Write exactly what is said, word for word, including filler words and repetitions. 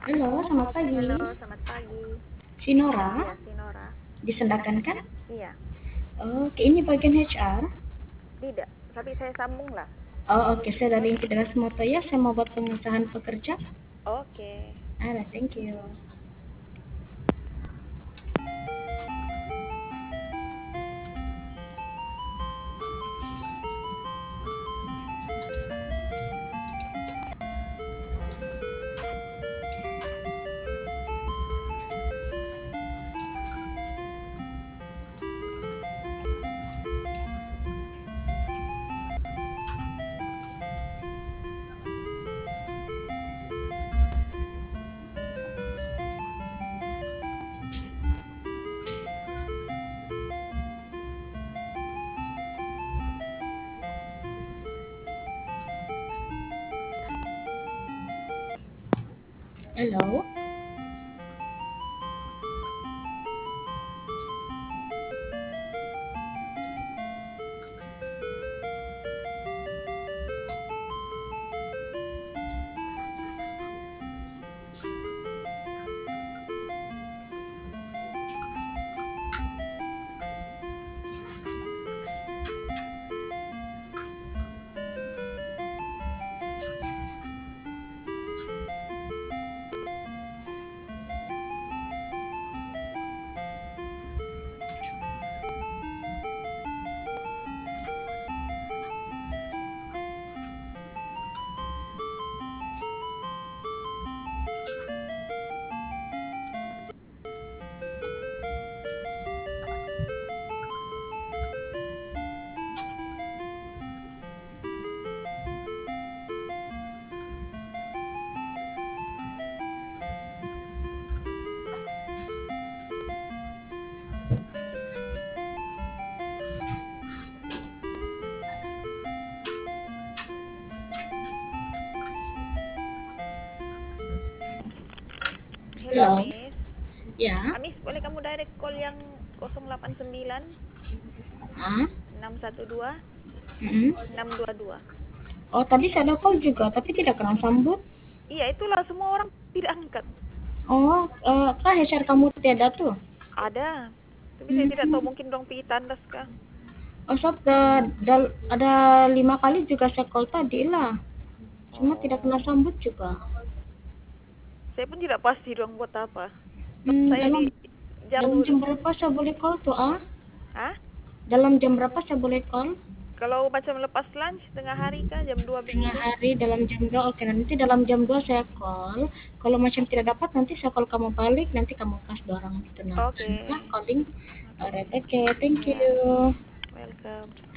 Halo, selamat pagi. Halo, selamat pagi. Sinora, Iya, Sinora. disendakan kan? Iya, Oke, ini bagian H R. tidak. Tapi saya sambung lah. Oh, oke, saya dari Infidelis Motoya. Saya mau buat pengesahan pekerja. Oke. Ada, thank you. Halo. Hello, Halo. Miss. Ya. Amis, boleh kamu direct call yang nol delapan sembilan Ah. enam satu dua Mm-mm. enam dua dua. Oh, tadi saya ada call juga, tapi tidak kena sambut. Iya, itulah semua orang tidak angkat. Oh, eh, kah H R kamu tiada tuh? Ada. Tapi saya tidak tahu, Hmm. mungkin dong pergi tandas kah? Oh, sob, da- dal- ada lima kali juga saya call tadi lah. Cuma tidak Oh. kena sambut juga. Saya pun tidak pasti dong buat apa. Terus Hmm, saya dalam di dalam jauh. jam berapa saya boleh call tuh, ah? Hah? Dalam jam berapa saya boleh call? Kalau macam lepas lunch tengah hari kah jam dua Tengah begitu? hari dalam jam dua. Oke, nanti dalam jam dua saya call. Kalau macam tidak dapat, nanti saya call kamu balik, nanti kamu kas dua orang gitu nah. Oke. Nah, calling. Oke. Alright, oke, thank Ya, you. welcome.